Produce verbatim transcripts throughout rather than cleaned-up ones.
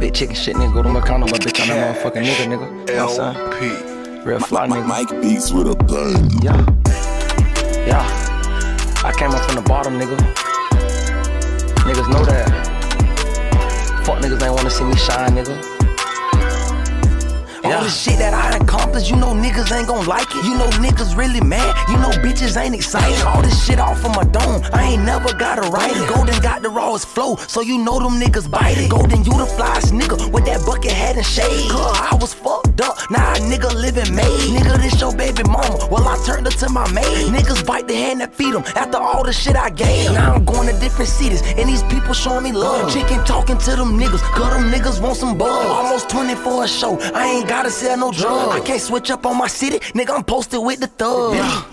Big chicken shit, nigga. Go to McConnell, but bitch, I'm a motherfucking nigga, nigga. You know what I'm saying? Real fly nigga. Mike beats with a bang. Yeah. Yeah. I came up from the bottom, nigga. Niggas know that. Fuck niggas ain't wanna see me shine, nigga. Yeah. All the shit that I accomplished, you know niggas ain't gon' like it. You know niggas really mad, you know bitches ain't excited. All this shit off of my dome, I ain't never gotta write it. Golden got the rawest flow, so you know them niggas bite it. Golden, you the flyest nigga with that bucket hat and shade. Cause I was fucked up, now a nigga living made. Nigga, this your baby mama, well I turned her to my maid. Niggas bite the hand that feed them after all the shit I gave. Now I'm going to different cities, and these people showing me love. Chicken talking to them niggas, cause them niggas want some buzz. Almost twenty for a show, I ain't gotta sell no drugs. I can't switch up on my city, nigga, I'm posted with the thugs. Yeah.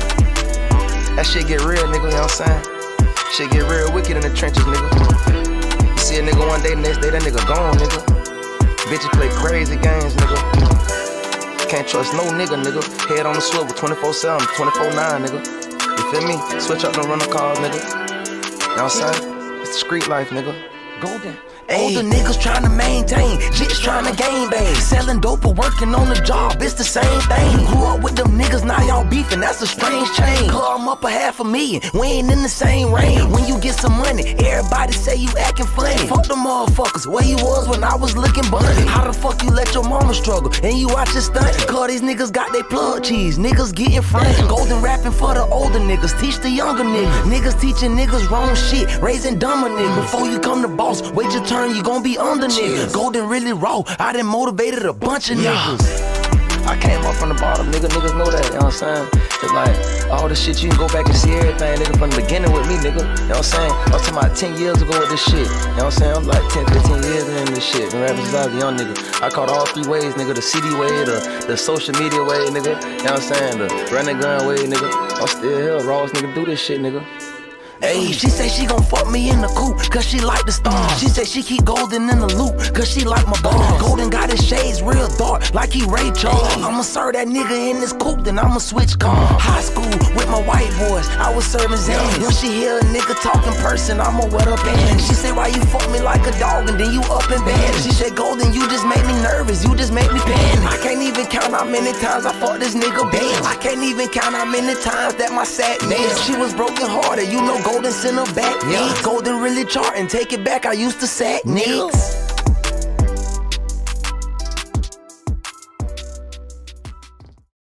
That shit get real, nigga, you know what I'm saying? Shit get real wicked in the trenches, nigga. You see a nigga one day, the next day, that nigga gone, nigga. Bitches play crazy games, nigga. Can't trust no nigga, nigga. Head on the swivel, twenty-four seven, twenty-four nine, nigga. You feel me? Switch up the rental cars, nigga. You know what I'm saying? It's the street life, nigga. Golden. Older niggas tryna maintain, jits tryna game bang. Selling dope or working on the job, it's the same thing. Grew up with them niggas, now y'all beefing, that's a strange change. Cause I'm up a half a million, we ain't in the same range. When you get some money, everybody say you acting funny. Fuck them motherfuckers, where you was when I was looking bunny. How the fuck you let your mama struggle, and you watch it stunt? Cause these niggas got they plug cheese, niggas getting fronted. Golden rapping for the older niggas, teach the younger niggas. Niggas teaching niggas wrong shit, raising dumber niggas. Before you come to boss, wait your turn, you gon' be under niggas. Golden really raw, I done motivated a bunch of yeah. niggas. I came up from the bottom, nigga, niggas know that, you know what I'm saying? It's like, all this shit, you can go back and see everything, nigga, from the beginning with me, nigga. You know what I'm saying? I was talking about ten years ago with this shit. You know what I'm saying? I'm like ten, fifteen years in this shit. Been rapping since I was a young nigga. I caught all three ways, nigga. The C D way, the, the social media way, nigga. You know what I'm saying? The running gun way, nigga. I'm still here, rawest nigga, do this shit, nigga. Ayy, she say she gon' fuck me in the coupe, cause she like the stars. She say she keep Golden in the loop, cause she like my boss. Golden got his shades real dark, like he Ray Charles. I'ma serve that nigga in this coupe, then I'ma switch cars. High school with my white boys, I was serving Zans. When she hear a nigga talk in person, I'ma wet up in. She say, why you fuck me like a dog and then you up in bed? She said, Golden, you just make me nervous, you just make me panic. I can't even count how many times I fought this nigga bitch. I can't even count how many times that my sack missed. She was broken hearted, you know Golden sent her back. Yeah. Golden really charting, take it back, I used to sack niggas.